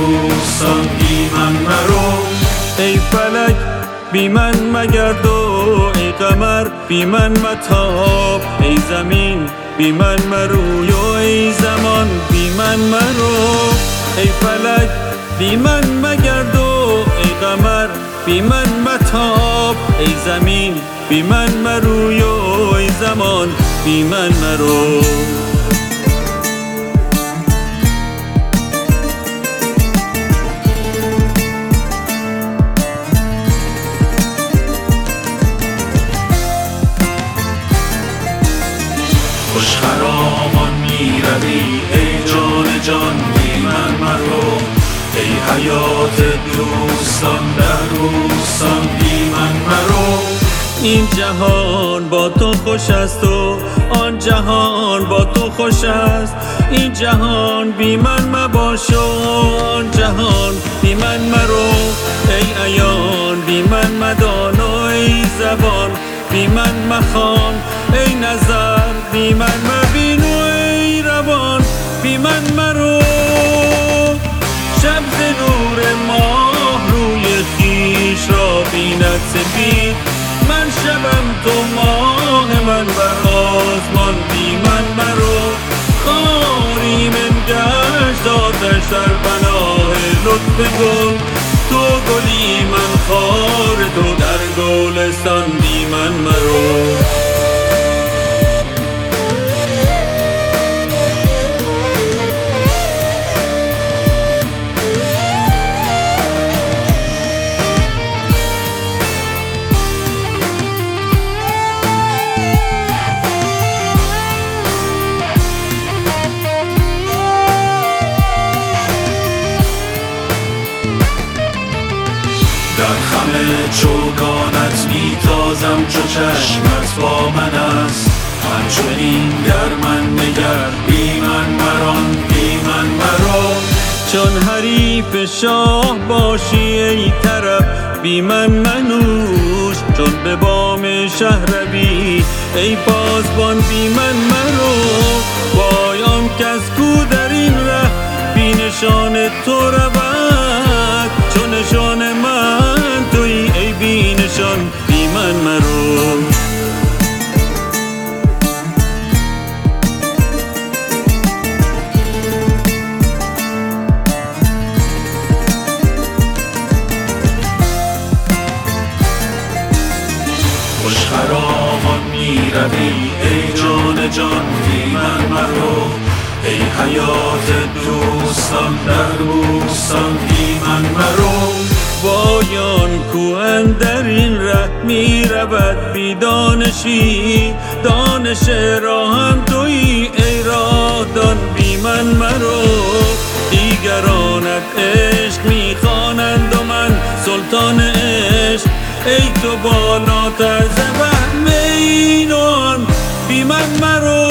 دوستان بی من مرو. ای فلک بی من مگرد و ای قمر بی من متاب، ای زمین بی من مروی و ای زمان بی من مرو. ای فلک بی من مگرد و ای قمر بی من متاب، ای زمین بی من مروی و ای زمان بی من مرو. خوش خرامان می روی ای جان جان بی من مرو. ای حیات دوستان در بوستان بی من مرو. این جهان با تو خوش است و آن جهان با تو خوش است. این جهان بی من مباش و آن جهان بی من مرو. ای عیان بی من مدان و ای زبان بی من مخوان. ای نظر بی من مبین و ای روان بی من مرو. شب ز نور ماه روی خویش را بیند سپید، من شبم تو ماه من بر آسمان بی من مرو. خاری من گشت آتش در پناه لطف گل، تو گلی من خار تو در گلستان بی من مرو. در خم چوگانت میتازم چو چشمت با من است. همچنین گر من نگر بی من مران بی من مرو. چون حریف شاه باشی ای طرب بی من منوش، چون به بام شهر روی ای پاسبان بی من مرو. وای آن کس کو در این ره بی نشان تو رود، چون نشان من تویی ای بی نشان بی من مرو. خوش خرامان می روی ای جان جان بی من مرو. ای حیات دوستان در بوستان بی من مرو. وای آن کو اندر این ره می رود بی دانشی، دانش راه هم تویی ای راه دان بی من مرو. دیگرانت عشق می خوانند و من سلطان عشق، ای تو بالاتر ز وهم این و آن بی من مرو.